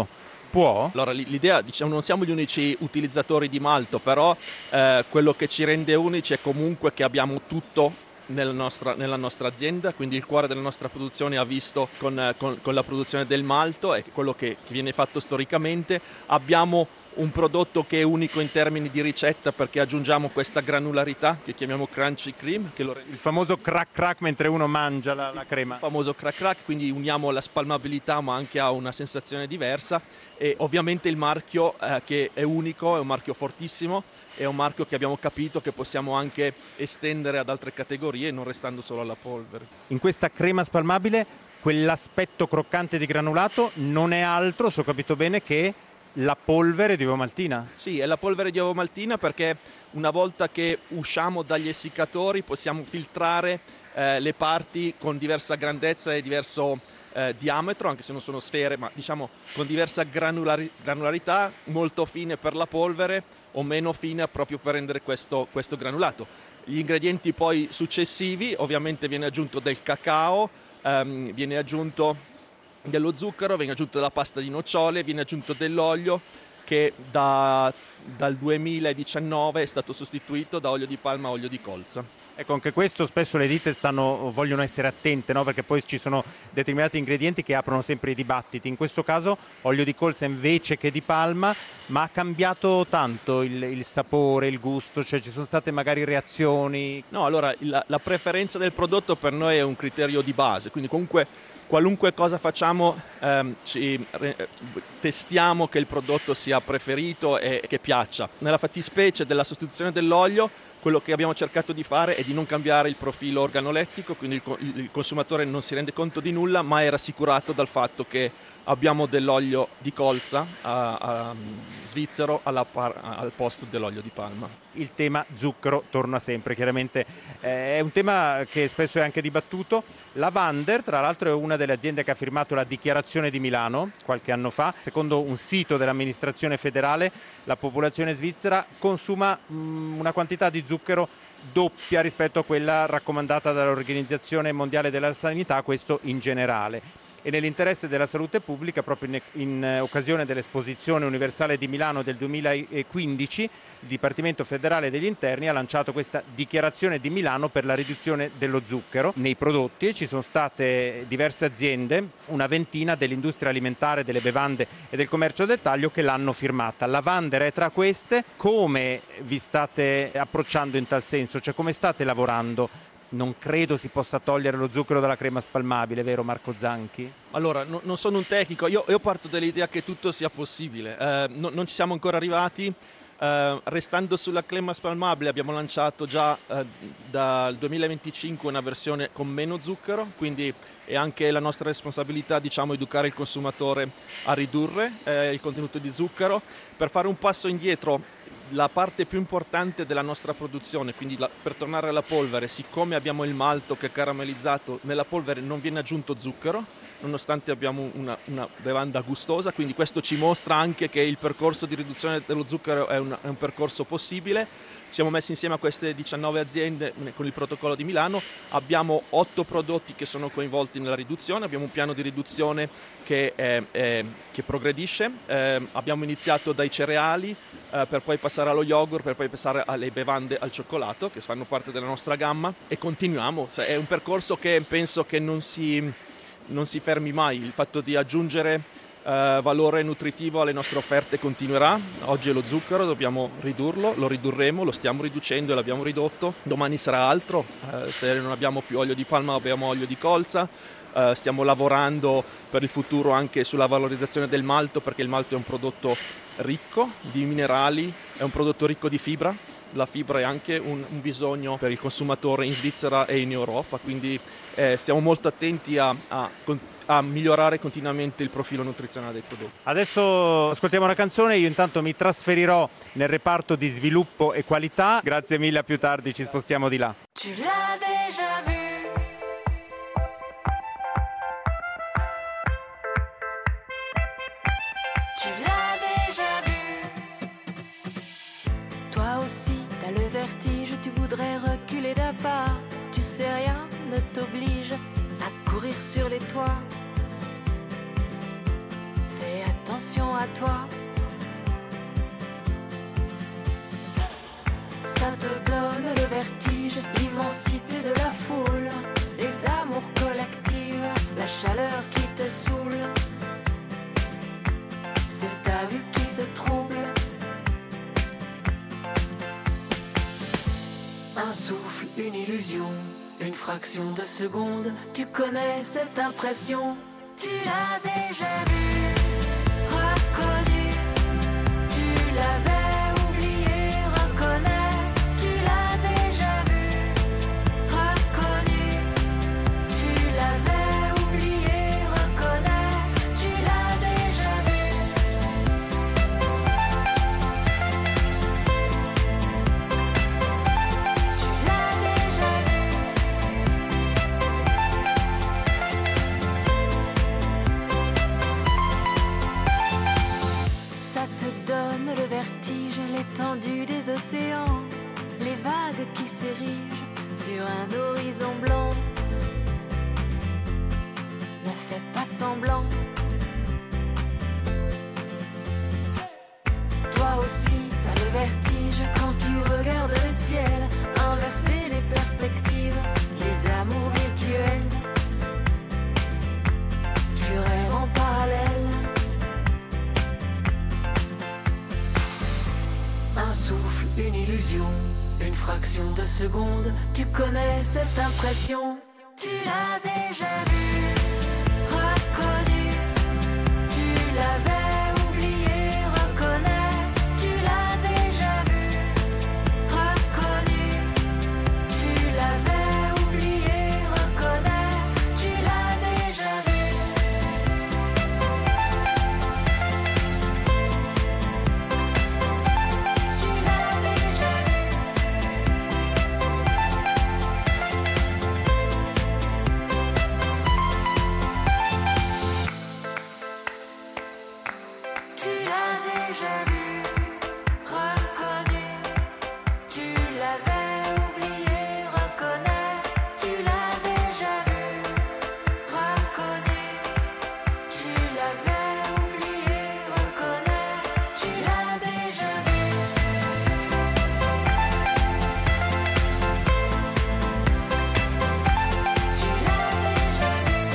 Può? Allora l'idea, diciamo, non siamo gli unici utilizzatori di malto, però eh, quello che ci rende unici è comunque che abbiamo tutto nella nostra, nella nostra azienda, quindi il cuore della nostra produzione ha visto con, con, con la produzione del malto, è quello che viene fatto storicamente. Abbiamo un prodotto che è unico in termini di ricetta perché aggiungiamo questa granularità che chiamiamo crunchy cream. Che lo... Il famoso crack crack mentre uno mangia la, la crema. Il famoso crack crack, quindi uniamo la spalmabilità ma anche a una sensazione diversa, e ovviamente il marchio eh, che è unico, è un marchio fortissimo, è un marchio che abbiamo capito che possiamo anche estendere ad altre categorie non restando solo alla polvere. In questa crema spalmabile quell'aspetto croccante di granulato non è altro, se ho capito bene, che la polvere di ovomaltina? Sì, è la polvere di ovomaltina perché una volta che usciamo dagli essiccatori possiamo filtrare eh, le parti con diversa grandezza e diverso eh, diametro, anche se non sono sfere, ma diciamo con diversa granulari- granularità, molto fine per la polvere o meno fine proprio per rendere questo, questo granulato. Gli ingredienti poi successivi, ovviamente viene aggiunto del cacao, ehm, viene aggiunto dello zucchero, viene aggiunto della pasta di nocciole, viene aggiunto dell'olio che da, dal duemiladiciannove è stato sostituito da olio di palma a olio di colza. Ecco, anche questo spesso le ditte stanno, vogliono essere attente, no? Perché poi ci sono determinati ingredienti che aprono sempre i dibattiti. In questo caso olio di colza invece che di palma, ma ha cambiato tanto il, il sapore, il gusto, cioè ci sono state magari reazioni? No, allora la, la preferenza del prodotto per noi è un criterio di base, quindi comunque qualunque cosa facciamo ehm, ci eh, testiamo che il prodotto sia preferito e che piaccia. Nella fattispecie della sostituzione dell'olio, quello che abbiamo cercato di fare è di non cambiare il profilo organolettico, quindi il, il consumatore non si rende conto di nulla, ma è rassicurato dal fatto che abbiamo dell'olio di colza a, a, svizzero alla par, al posto dell'olio di palma. Il tema zucchero torna sempre, chiaramente eh, è un tema che spesso è anche dibattuto. La Vander, tra l'altro, è una delle aziende che ha firmato la dichiarazione di Milano qualche anno fa. Secondo un sito dell'amministrazione federale, la popolazione svizzera consuma mh, una quantità di zucchero doppia rispetto a quella raccomandata dall'Organizzazione Mondiale della Sanità, questo in generale. E nell'interesse della salute pubblica, proprio in, in occasione dell'Esposizione Universale di Milano del duemilaquindici, il Dipartimento Federale degli Interni ha lanciato questa dichiarazione di Milano per la riduzione dello zucchero nei prodotti, e ci sono state diverse aziende, una ventina dell'industria alimentare, delle bevande e del commercio al dettaglio, che l'hanno firmata. La Vander è tra queste. Come vi state approcciando in tal senso? Cioè, come state lavorando? Non credo si possa togliere lo zucchero dalla crema spalmabile, vero Marco Zanchi? Allora, no, non sono un tecnico, io, io parto dall'idea che tutto sia possibile. Eh, no, non ci siamo ancora arrivati. Eh, restando sulla crema spalmabile, abbiamo lanciato già eh, dal duemilaventicinque una versione con meno zucchero, quindi è anche la nostra responsabilità, diciamo, educare il consumatore a ridurre eh, il contenuto di zucchero. Per fare un passo indietro, la parte più importante della nostra produzione, quindi la, per tornare alla polvere, siccome abbiamo il malto che è caramellizzato, nella polvere non viene aggiunto zucchero, nonostante abbiamo una, una bevanda gustosa, quindi questo ci mostra anche che il percorso di riduzione dello zucchero è un, è un percorso possibile. Ci siamo messi insieme a queste diciannove aziende con il protocollo di Milano, abbiamo otto prodotti che sono coinvolti nella riduzione, abbiamo un piano di riduzione che, è, è, che progredisce, eh, abbiamo iniziato dai cereali eh, per poi passare allo yogurt, per poi passare alle bevande al cioccolato che fanno parte della nostra gamma, e continuiamo. È un percorso che penso che non si, non si fermi mai. Il fatto di aggiungere Uh, valore nutritivo alle nostre offerte continuerà. Oggi è lo zucchero, dobbiamo ridurlo, lo ridurremo, lo stiamo riducendo e l'abbiamo ridotto. Domani sarà altro, uh, se non abbiamo più olio di palma abbiamo olio di colza. Uh, stiamo lavorando per il futuro anche sulla valorizzazione del malto, perché il malto è un prodotto ricco di minerali, è un prodotto ricco di fibra. La fibra è anche un, un bisogno per il consumatore in Svizzera e in Europa, quindi eh, stiamo molto attenti a, a, a migliorare continuamente il profilo nutrizionale dei prodotti. Adesso ascoltiamo una canzone, io intanto mi trasferirò nel reparto di sviluppo e qualità. Grazie mille, a più tardi, ci spostiamo di là. Tu l'as déjà vu. Tu l'as déjà vu. Toi aussi, t'as le vertige, tu voudrais reculer d'un pas. Tu sais, rien ne t'oblige à courir sur les toits. Fais attention. attention à toi. Ça te donne le vertige, l'immensité de la foule, les amours collectives, la chaleur qui te saoule. C'est ta vue qui se trouble. Un souffle, une illusion, une fraction de seconde. Tu connais cette impression, tu l'as déjà vue, reconnue, tu l'avais oublié, reconnais, tu l'as déjà vue, reconnue, tu l'avais oublié, reconnais, tu l'as déjà vue. Tu l'as déjà vue. Ça te donne le vertige, l'étendue des océans, les vagues qui s'érigent sur un horizon blanc. Ne fais pas semblant. Toi aussi, t'as le vertige quand tu regardes le ciel, inverser les perspectives, les amours virtuels. Tu rêves en parallèle. Un souffle, une illusion, une fraction de seconde. Tu connais cette impression, tu l'as déjà vue, reconnue, tu l'avais oublié, reconnais, tu l'as déjà vue, reconnue, tu l'avais oublié, reconnais, tu l'as déjà vue. Tu l'as déjà vue. Tu l'as déjà vu, reconnu, tu l'avais oublié, reconnais, tu l'as déjà vu, reconnu, tu l'avais oublié, reconnais, tu l'as déjà vu. Tu l'as déjà vu.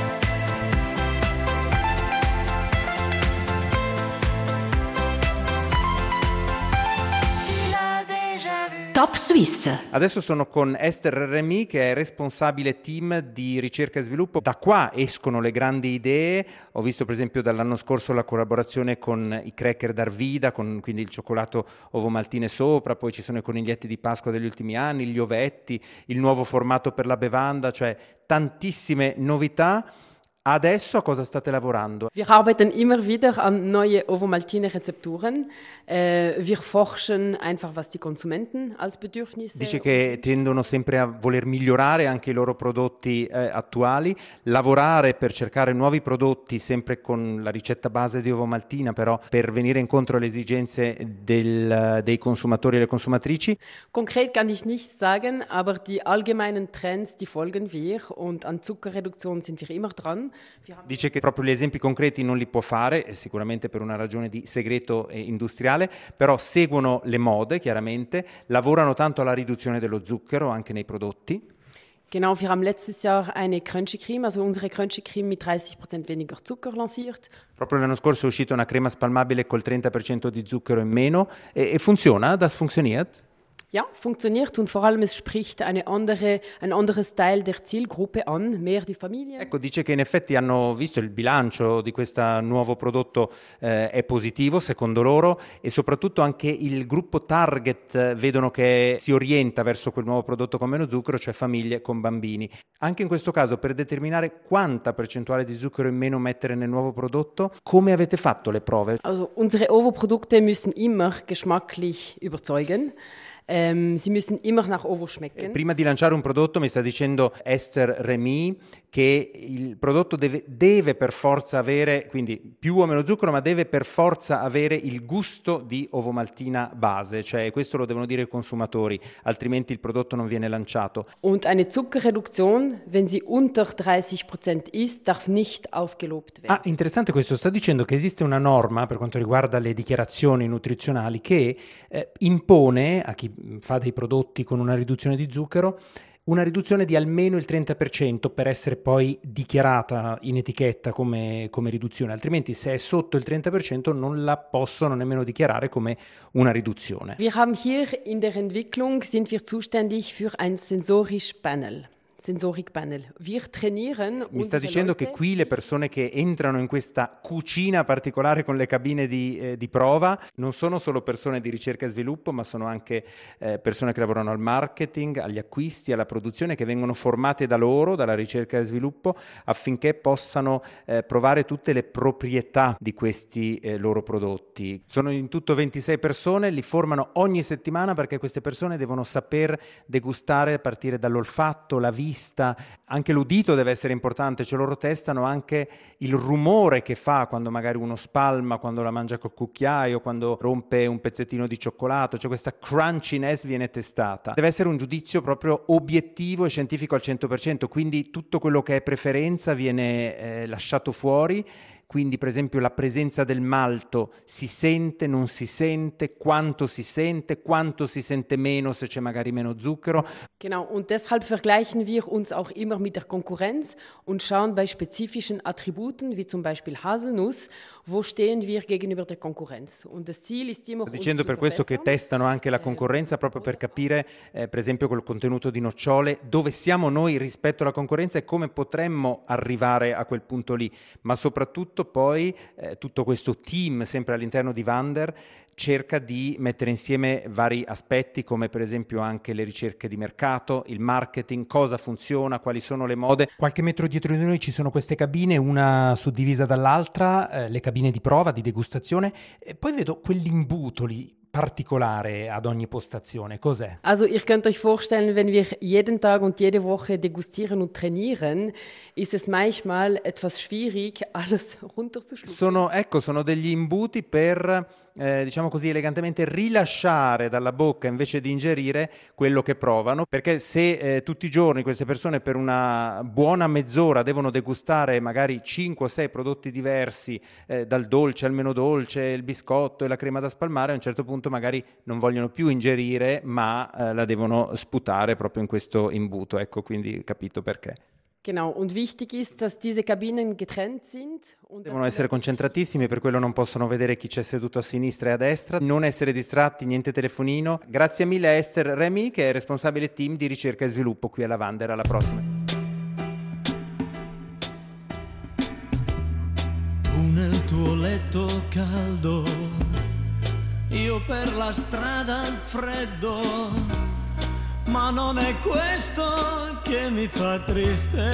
Tu l'as déjà vu. Top Suisse. Adesso sono con Esther Remy, che è responsabile team di ricerca e sviluppo. Da qua escono le grandi idee. Ho visto per esempio dall'anno scorso la collaborazione con i cracker d'Arvida, con quindi il cioccolato ovomaltine sopra, poi ci sono i coniglietti di Pasqua degli ultimi anni, gli ovetti, il nuovo formato per la bevanda, cioè tantissime novità. Adesso a cosa state lavorando? Wir arbeiten immer wieder an neue Ovomaltine-Rezepturen. Äh, wir forschen einfach, was die Konsumenten als Bedürfnisse... Dice che tendono sempre a voler migliorare anche i loro prodotti eh, attuali, lavorare per cercare nuovi prodotti sempre con la ricetta base di ovomaltina, però per venire incontro alle esigenze del, dei consumatori e delle consumatrici. Konkret kann ich nicht sagen, aber die allgemeinen Trends, die folgen wir und an Zuckerreduktion sind wir immer dran. Dice che proprio gli esempi concreti non li può fare, sicuramente per una ragione di segreto industriale, però seguono le mode chiaramente, lavorano tanto alla riduzione dello zucchero anche nei prodotti. Genau, wir haben letztes Jahr eine Crunchy Cream, also unsere Crunchy Cream mit dreißig Prozent weniger Zucker lanciert. Proprio l'anno scorso è uscita una crema spalmabile col trenta per cento di zucchero in meno e, e funziona, das funktioniert? Ja, funktioniert und vor allem es spricht eine andere, ein anderes Teil der Zielgruppe an, mehr die Familie. Ecco, dice che in effetti hanno visto il bilancio di questo nuovo prodotto eh, è positivo secondo loro e soprattutto anche il gruppo target eh, vedono che si orienta verso quel nuovo prodotto con meno zucchero, cioè famiglie con bambini. Anche in questo caso, per determinare quanta percentuale di zucchero in meno mettere nel nuovo prodotto, come avete fatto le prove? Also unsere Ovo-Produkte müssen immer geschmacklich überzeugen. Ähm, sie müssen immer nach Ovo schmecken. Prima di lanciare un prodotto, mi sta dicendo Esther Remy che il prodotto deve, deve per forza avere, quindi più o meno zucchero, ma deve per forza avere il gusto di ovomaltina base, cioè questo lo devono dire i consumatori, altrimenti il prodotto non viene lanciato. Und eine Zuckerreduktion, wenn sie unter dreißig Prozent ist, darf nicht ausgelobt werden. Ah, interessante questo, sta dicendo che esiste una norma per quanto riguarda le dichiarazioni nutrizionali che eh, impone a chi fa dei prodotti con una riduzione di zucchero una riduzione di almeno il trenta per cento per essere poi dichiarata in etichetta come, come riduzione, altrimenti se è sotto il trenta per cento non la possono nemmeno dichiarare come una riduzione. Wir haben hier in der Entwicklung sind wir zuständig für ein Sensorisch Panel. Sensoric Panel. Wir trainieren. Mi sta dicendo che qui le persone che entrano in questa cucina particolare con le cabine di, eh, di prova non sono solo persone di ricerca e sviluppo, ma sono anche eh, persone che lavorano al marketing, agli acquisti, alla produzione, che vengono formate da loro, dalla ricerca e sviluppo, affinché possano eh, provare tutte le proprietà di questi eh, loro prodotti. Sono in tutto ventisei persone, li formano ogni settimana perché queste persone devono saper degustare a partire dall'olfatto, la vista, anche l'udito deve essere importante, cioè loro testano anche il rumore che fa quando magari uno spalma, quando la mangia col cucchiaio, quando rompe un pezzettino di cioccolato, cioè questa crunchiness viene testata. Deve essere un giudizio proprio obiettivo e scientifico al cento per cento, quindi tutto quello che è preferenza viene eh, lasciato fuori. Quindi per esempio la presenza del malto si sente, non si sente, quanto si sente, quanto si sente meno se c'è magari meno zucchero. Genau, und deshalb vergleichen wir uns auch immer mit der Konkurrenz und schauen bei spezifischen Attributen, wie zum Beispiel Haselnuss, wo stehen wir gegenüber der Konkurrenz. Und das Ziel ist immer, Sto dicendo per questo che testano anche la concorrenza proprio per capire, eh, per esempio col contenuto di nocciole, dove siamo noi rispetto alla concorrenza e come potremmo arrivare a quel punto lì, ma soprattutto poi eh, tutto questo team sempre all'interno di Wander cerca di mettere insieme vari aspetti come per esempio anche le ricerche di mercato, il marketing, cosa funziona, quali sono le mode. Qualche metro dietro di noi ci sono queste cabine, una suddivisa dall'altra, eh, le cabine di prova, di degustazione, e poi vedo quell'imbuto lì particolare ad ogni postazione. Cos'è? Also ihr könnt euch vorstellen, wenn wir jeden Tag und jede Woche degustieren und trainieren, ist es manchmal etwas schwierig, alles runterzuschlucken. Sono, ecco, sono degli imbuti per, eh, diciamo così elegantemente, rilasciare dalla bocca invece di ingerire quello che provano, perché se eh, tutti i giorni queste persone per una buona mezz'ora devono degustare magari cinque o sei prodotti diversi, eh, dal dolce al meno dolce, il biscotto e la crema da spalmare, a un certo punto magari non vogliono più ingerire, ma eh, la devono sputare proprio in questo imbuto. Ecco, quindi capito perché. Genau, und wichtig ist, dass diese Kabinen getrennt sind. Und Devono essere concentratissimi, per quello non possono vedere chi c'è seduto a sinistra e a destra, non essere distratti, niente telefonino. Grazie mille a Esther Remy, che è responsabile team di ricerca e sviluppo qui alla Wander. Alla prossima. Tu nel tuo letto caldo, io per la strada al freddo, ma non è questo che mi fa triste.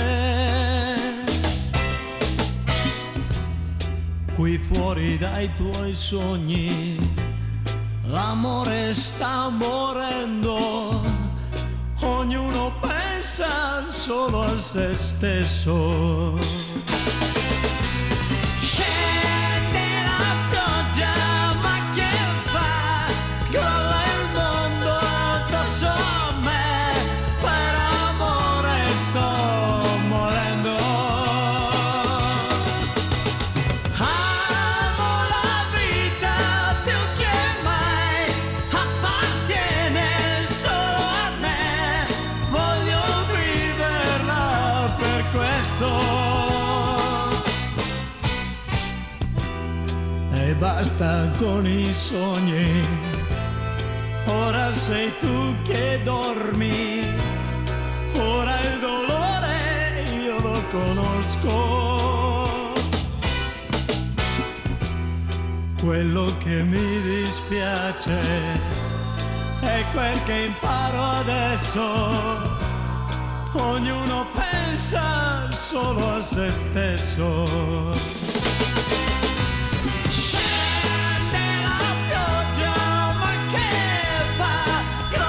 Qui fuori dai tuoi sogni, l'amore sta morendo, ognuno pensa solo a se stesso. Scende la pioggia, basta con i sogni, ora sei tu che dormi, ora il dolore io lo conosco. Quello che mi dispiace è quel che imparo adesso, ognuno pensa solo a se stesso. Scende la pioggia, ma che fa?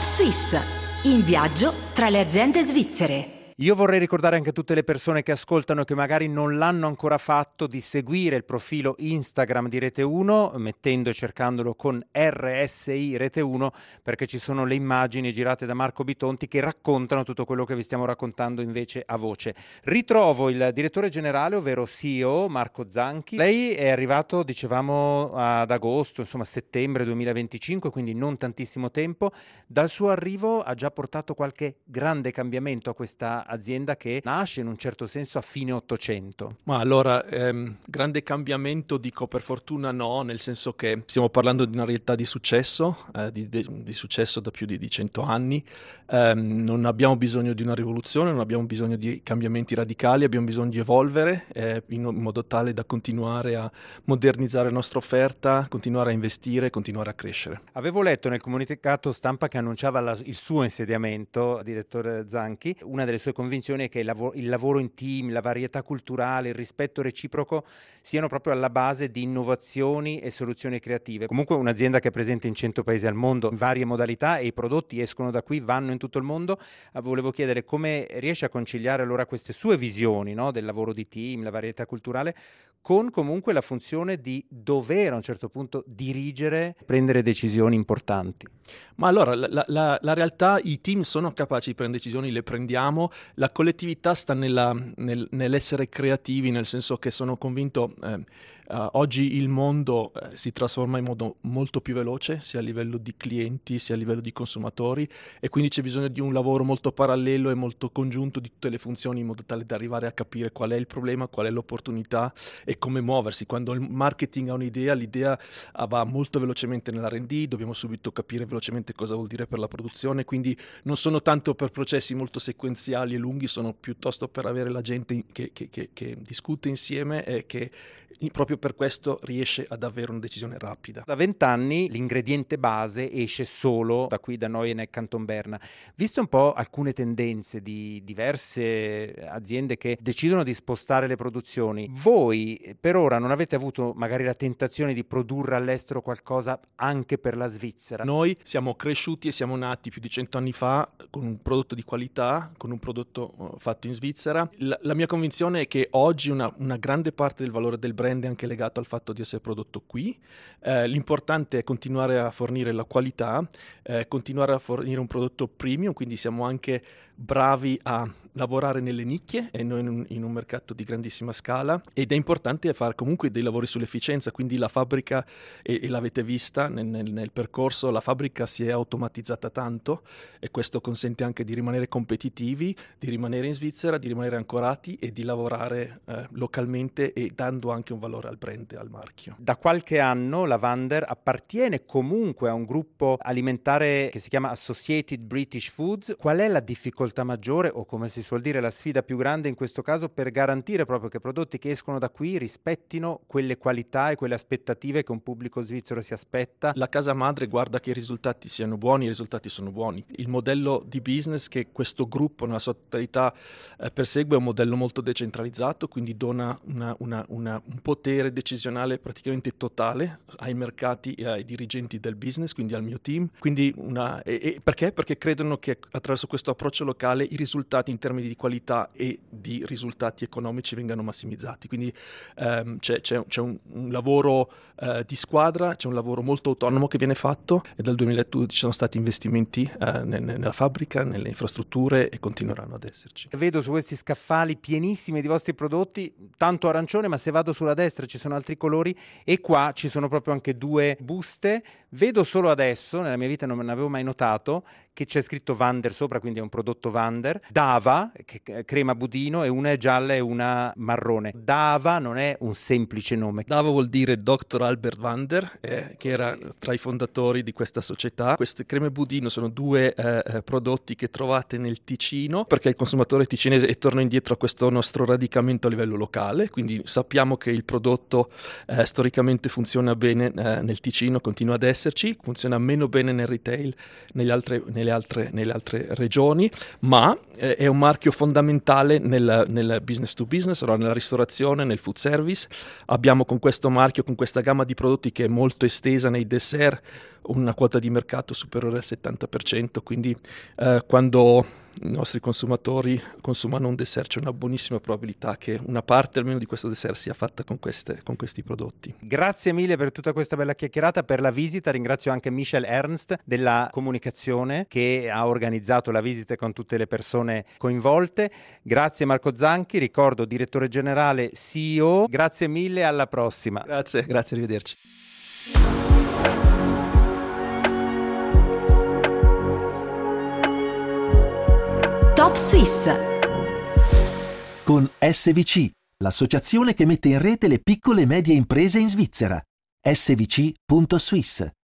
Suisse, in viaggio tra le aziende svizzere. Io vorrei ricordare anche a tutte le persone che ascoltano e che magari non l'hanno ancora fatto di seguire il profilo Instagram di Rete uno, mettendo e cercandolo con R S I Rete uno, perché ci sono le immagini girate da Marco Bitonti che raccontano tutto quello che vi stiamo raccontando invece a voce. Ritrovo il direttore generale, ovvero C E O, Marco Zanchi. Lei è arrivato, dicevamo, ad agosto, insomma settembre duemilaventicinque, quindi non tantissimo tempo. Dal suo arrivo ha già portato qualche grande cambiamento a questa azienda che nasce in un certo senso a fine Ottocento. Ma allora, ehm, grande cambiamento dico per fortuna no, nel senso che stiamo parlando di una realtà di successo, eh, di, di, di successo da più di, di cento anni. Um, non abbiamo bisogno di una rivoluzione, non abbiamo bisogno di cambiamenti radicali, abbiamo bisogno di evolvere eh, in, in modo tale da continuare a modernizzare la nostra offerta, continuare a investire, continuare a crescere. Avevo letto nel comunicato stampa che annunciava la, il suo insediamento, direttore Zanchi, una delle sue convinzioni è che il, lav- il lavoro in team, la varietà culturale, il rispetto reciproco siano proprio alla base di innovazioni e soluzioni creative. Comunque un'azienda che è presente in cento paesi al mondo, in varie modalità, e i prodotti escono da qui, vanno in tutto il mondo. Volevo chiedere come riesce a conciliare allora queste sue visioni, no, del lavoro di team, la varietà culturale, con comunque la funzione di dover a un certo punto dirigere, prendere decisioni importanti. Ma allora la, la, la realtà, i team sono capaci di prendere decisioni, le prendiamo, la collettività sta nella, nel, nell'essere creativi, nel senso che sono convinto eh, uh, oggi il mondo eh, si trasforma in modo molto più veloce, sia a livello di clienti sia a livello di consumatori, e quindi c'è bisogno di un lavoro molto parallelo e molto congiunto di tutte le funzioni in modo tale da arrivare a capire qual è il problema, qual è l'opportunità e come muoversi. Quando il marketing ha un'idea, l'idea va molto velocemente nell'R and D, dobbiamo subito capire velocemente cosa vuol dire per la produzione, quindi non sono tanto per processi molto sequenziali e lunghi, sono piuttosto per avere la gente che, che, che, che discute insieme e che proprio per questo riesce ad avere una decisione rapida. Da vent'anni l'ingrediente base esce solo da qui, da noi nel Canton Berna. Viste un po' alcune tendenze di diverse aziende che decidono di spostare le produzioni, voi per ora non avete avuto magari la tentazione di produrre all'estero qualcosa anche per la Svizzera? Noi siamo cresciuti e siamo nati più di cento anni fa con un prodotto di qualità, con un prodotto uh, fatto in Svizzera. La, la mia convinzione è che oggi una, una grande parte del valore del brand è anche legato al fatto di essere prodotto qui. Eh, l'importante è continuare a fornire la qualità, eh, continuare a fornire un prodotto premium, quindi siamo anche bravi a lavorare nelle nicchie e noi in un, in un mercato di grandissima scala, ed è importante fare comunque dei lavori sull'efficienza, quindi la fabbrica, e, e l'avete vista nel, nel, nel percorso, la fabbrica si è automatizzata tanto e questo consente anche di rimanere competitivi, di rimanere in Svizzera, di rimanere ancorati e di lavorare eh, localmente e dando anche un valore al brand e al marchio. Da qualche anno la Wander appartiene comunque a un gruppo alimentare che si chiama Associated British Foods. Qual è la difficoltà maggiore, o come si suol dire la sfida più grande in questo caso, per garantire proprio che i prodotti che escono da qui rispettino quelle qualità e quelle aspettative che un pubblico svizzero si aspetta? La casa madre guarda che i risultati siano buoni, i risultati sono buoni. Il modello di business che questo gruppo nella sua totalità eh, persegue è un modello molto decentralizzato, quindi dona una, una, una, un potere decisionale praticamente totale ai mercati e ai dirigenti del business, quindi al mio team. Quindi una, e, e perché? Perché credono che attraverso questo approccio locale i risultati in termini di qualità e di risultati economici vengano massimizzati. Quindi ehm, c'è, c'è, c'è un, un lavoro eh, di squadra, c'è un lavoro molto autonomo che viene fatto, e dal duemiladodici ci sono stati investimenti eh, nel, nella fabbrica, nelle infrastrutture, e continueranno ad esserci. Vedo su questi scaffali pienissimi di vostri prodotti, tanto arancione, ma se vado sulla destra ci sono altri colori, e qua ci sono proprio anche due buste. Vedo solo adesso, nella mia vita non me ne avevo mai notato, che c'è scritto Wander sopra, quindi è un prodotto Wander. Dava, che è crema budino, e una è gialla e una marrone. Dava non è un semplice nome. Dava vuol dire doctor Albert Wander, eh, che era tra i fondatori di questa società. Queste creme budino sono due eh, prodotti che trovate nel Ticino, perché il consumatore ticinese, e torno indietro a questo nostro radicamento a livello locale, quindi sappiamo che il prodotto eh, storicamente funziona bene eh, nel Ticino, continua ad esserci, funziona meno bene nel retail, negli altre, nelle, altre, nelle altre regioni, ma eh, è un marchio fondamentale nel, nel business to business, allora nella ristorazione, nel food service. Abbiamo con questo marchio, con questa gamma di prodotti che è molto estesa nei dessert, una quota di mercato superiore al settanta per cento, quindi eh, quando i nostri consumatori consumano un dessert c'è una buonissima probabilità che una parte almeno di questo dessert sia fatta con, queste, con questi prodotti. Grazie mille per tutta questa bella chiacchierata, per la visita. Ringrazio anche Michel Ernst della comunicazione che ha organizzato la visita con tutte le persone coinvolte. Grazie Marco Zanchi, ricordo direttore generale C E O. Grazie mille, alla prossima. Grazie, grazie, arrivederci. Top Suisse con S V C, l'associazione che mette in rete le piccole e medie imprese in Svizzera. S V C punto Swiss.